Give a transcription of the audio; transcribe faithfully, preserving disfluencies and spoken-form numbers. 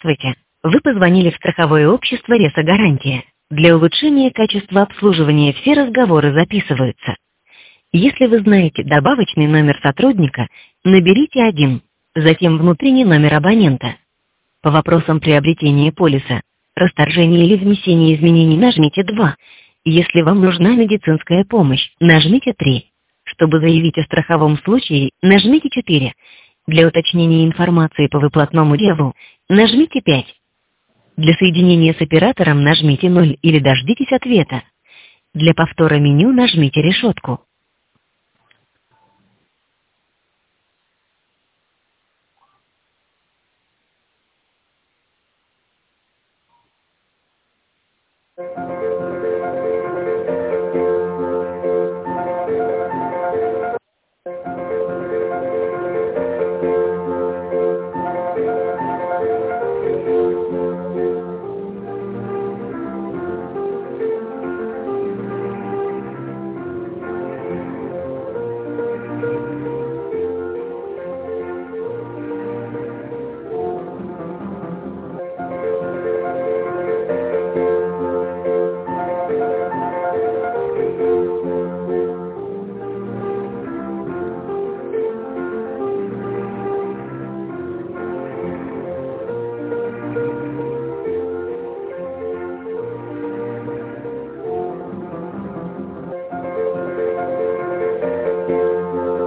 Здравствуйте! Вы позвонили в страховое общество «Ресо-гарантия». Для улучшения качества обслуживания все разговоры записываются. Если вы знаете добавочный номер сотрудника, наберите один, затем внутренний номер абонента. По вопросам приобретения полиса, расторжения или внесения изменений нажмите два. Если вам нужна медицинская помощь, нажмите три. Чтобы заявить о страховом случае, нажмите четыре. Для уточнения информации по выплатному делу, нажмите пять. Для соединения с оператором нажмите ноль или дождитесь ответа. Для повтора меню нажмите решетку.